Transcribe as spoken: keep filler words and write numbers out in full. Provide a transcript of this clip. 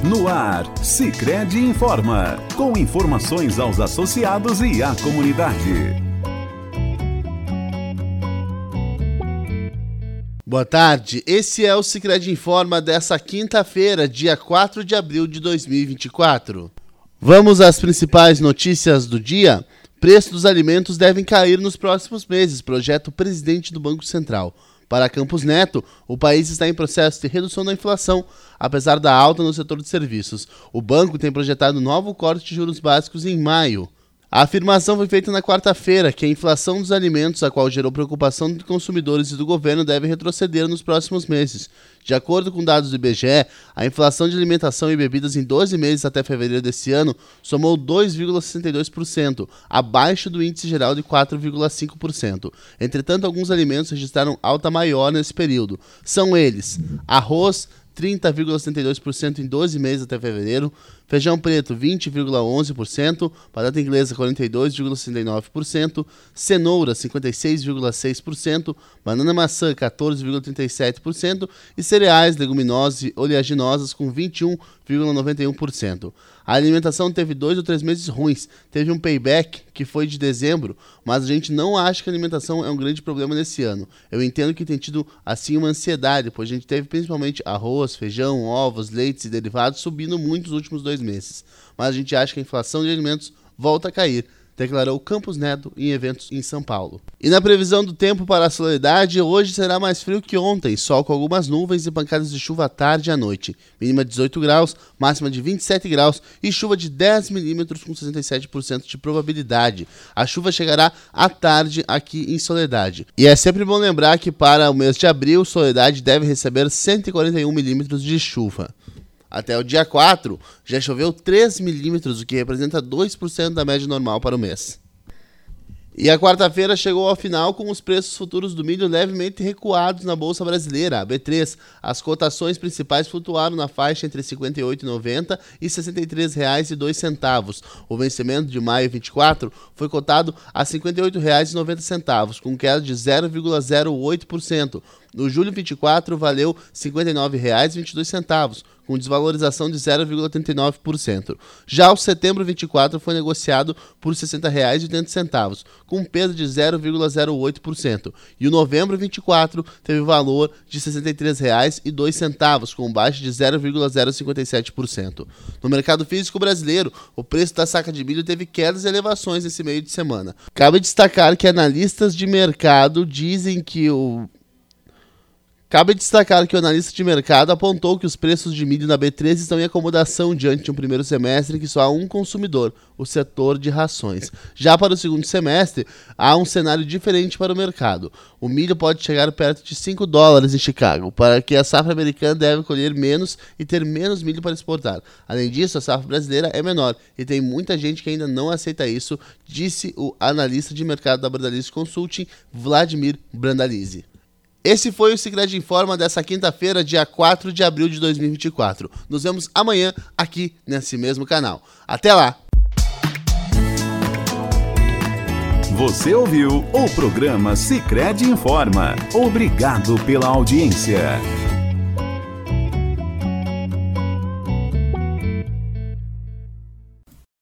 No ar, Sicredi Informa, com informações aos associados e à comunidade. Boa tarde, esse é o Sicredi Informa dessa quinta-feira, dia quatro de abril de dois mil e vinte e quatro. Vamos às principais notícias do dia. Preços dos alimentos devem cair nos próximos meses, projeto presidente do Banco Central. Para Campos Neto, o país está em processo de redução da inflação, apesar da alta no setor de serviços. O banco tem projetado novo corte de juros básicos em maio. A afirmação foi feita na quarta-feira que a inflação dos alimentos, a qual gerou preocupação de consumidores e do governo, deve retroceder nos próximos meses. De acordo com dados do I B G E, a inflação de alimentação e bebidas em doze meses até fevereiro deste ano somou dois vírgula sessenta e dois por cento, abaixo do índice geral de quatro vírgula cinco por cento. Entretanto, alguns alimentos registraram alta maior nesse período. São eles: arroz, trinta vírgula setenta e dois por cento em doze meses até fevereiro, feijão preto vinte vírgula onze por cento, batata inglesa quarenta e dois vírgula sessenta e nove por cento, cenoura cinquenta e seis vírgula seis por cento, banana maçã quatorze vírgula trinta e sete por cento e cereais, leguminosas e oleaginosas com vinte e um vírgula noventa e um por cento. A alimentação teve dois ou três meses ruins, teve um payback que foi de dezembro, mas a gente não acha que a alimentação é um grande problema nesse ano. Eu entendo que tem tido assim uma ansiedade, pois a gente teve principalmente arroz, feijão, ovos, leites e derivados subindo muito nos últimos dois meses. Mas a gente acha que a inflação de alimentos volta a cair, declarou Campos Neto em eventos em São Paulo. E na previsão do tempo para a Soledade, hoje será mais frio que ontem, sol com algumas nuvens e pancadas de chuva à tarde e à noite. Mínima de dezoito graus, máxima de vinte e sete graus e chuva de dez milímetros com sessenta e sete por cento de probabilidade. A chuva chegará à tarde aqui em Soledade. E é sempre bom lembrar que para o mês de abril, Soledade deve receber cento e quarenta e um milímetros de chuva. Até o dia quatro, já choveu três milímetros, o que representa dois por cento da média normal para o mês. E a quarta-feira chegou ao final com os preços futuros do milho levemente recuados na Bolsa Brasileira, a B três. As cotações principais flutuaram na faixa entre cinquenta e oito reais e noventa centavos e sessenta e três reais e dois centavos. O vencimento de maio vinte e quatro foi cotado a cinquenta e oito reais e noventa centavos, com queda de zero vírgula zero oito por cento. No julho vinte e quatro valeu cinquenta e nove reais e vinte e dois centavos, com desvalorização de zero vírgula trinta e nove por cento. Já o setembro vinte e quatro foi negociado por sessenta reais e oitenta centavos, com perda de zero vírgula zero oito por cento. E o novembro vinte e quatro teve valor de sessenta e três reais e dois centavos, com baixa de zero vírgula zero cinquenta e sete por cento. No mercado físico brasileiro, o preço da saca de milho teve quedas e elevações nesse meio de semana. Cabe destacar que analistas de mercado dizem que o Cabe destacar que o analista de mercado apontou que os preços de milho na B três estão em acomodação diante de um primeiro semestre que só há um consumidor, o setor de rações. Já para o segundo semestre, há um cenário diferente para o mercado. O milho pode chegar perto de cinco dólares em Chicago, para que a safra americana deve colher menos e ter menos milho para exportar. Além disso, a safra brasileira é menor e tem muita gente que ainda não aceita isso, disse o analista de mercado da Brandalize Consulting, Vladimir Brandalize. Esse foi o Sicredi Informa dessa quinta-feira, dia quatro de abril de dois mil e vinte e quatro. Nos vemos amanhã aqui nesse mesmo canal. Até lá! Você ouviu o programa Sicredi Informa. Obrigado pela audiência.